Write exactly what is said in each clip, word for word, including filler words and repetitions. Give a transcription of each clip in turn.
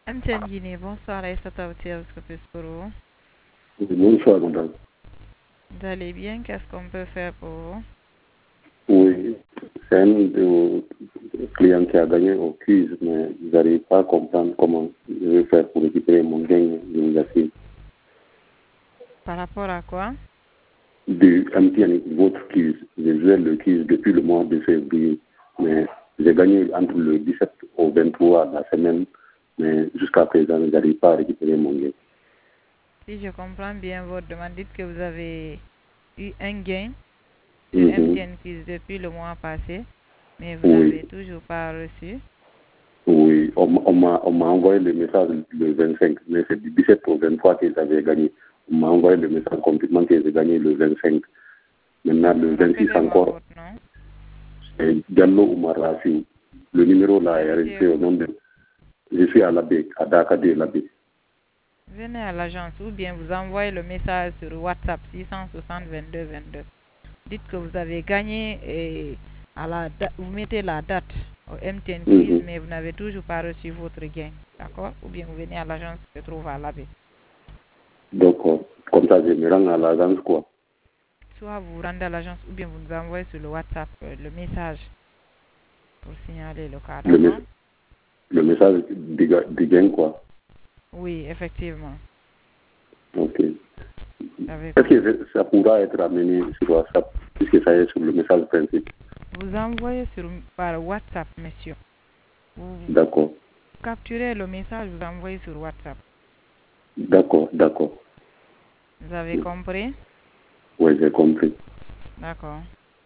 M T N Guinée, bonsoir Aïssata Outia, Scopus pour vous. Bonsoir, madame. Vous allez bien? Qu'est-ce qu'on peut faire pour vous? Oui, c'est un de clients qui a gagné au quiz, mais vous n'arrivez pas à comprendre comment je vais faire pour récupérer mon gain négatif Par rapport à quoi? du M T N, votre quiz. J'ai joué le quiz depuis le mois de février, mais j'ai gagné entre le dix-sept au vingt-trois de la semaine, mais jusqu'à présent, je n'arrive pas à récupérer mon gain. Si je comprends bien votre demande, dites que vous avez eu un gain sur Mhm. M T N Quiz depuis le mois passé, mais vous Oui, n'avez toujours pas reçu. oui. On, m'a- on m'a on m'a envoyé le message le vingt-cinq, mais c'est du dix-sept au vingt-trois que j'avais gagné. On m'a envoyé le message complètement que j'ai gagné le vingt-cinq. Maintenant, le vingt-six Rappelez-moi encore, votre nom. c'est Diallo Oumar Rafiou. Le numéro Vous là est habitez enregistré au où? nom de... Je suis à l'abbé, à Dakar de l'abbé. Venez à l'agence ou bien vous envoyez le message sur WhatsApp six cent soixante vingt-deux vingt-deux. Dites que vous avez gagné et à la da- vous mettez la date au M T N Quiz, Mhm. mais vous n'avez toujours pas reçu votre gain. D'accord? Ou bien vous venez à l'agence qui se trouve à l'abbé. Donc, euh, comme ça, je me rends à l'agence, quoi. Soit vous vous rendez à l'agence ou bien vous nous envoyez sur le WhatsApp euh, le message pour signaler le cas. Le, D'accord? mes- le message du ga- du gain, quoi. Oui, effectivement. Ok. J'avais Est-ce compris. que ça pourra être amené sur WhatsApp, puisque ça est sur le message principal? Vous envoyez sur, par WhatsApp, monsieur. Vous D'accord. capturez le message, vous envoyez sur WhatsApp. D'accord, d'accord. Vous avez compris? Oui, j'ai compris. D'accord.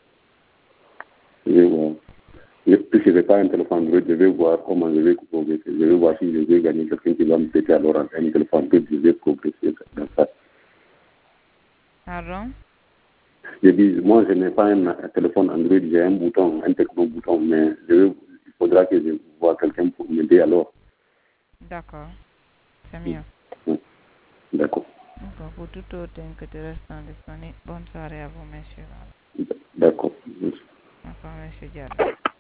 Je vais voir. Je- Puisque je n'ai pas un téléphone Android, je vais voir comment je vais progresser. Je vais voir si je vais gagner quelqu'un qui va me prêter alors un téléphone Android, je vais progresser dans ça. Pardon? Je dis, moi, je n'ai pas un, un téléphone Android, j'ai un bouton, un techno-bouton, mais je vais, il faudra que je vois quelqu'un pour m'aider alors. D'accord. C'est Mm. mieux. Mm. D'accord. D'accord. Pour tout autre inquiétude restant disponible, bonne soirée à vous, monsieur. D'accord. D'accord, monsieur Diallo.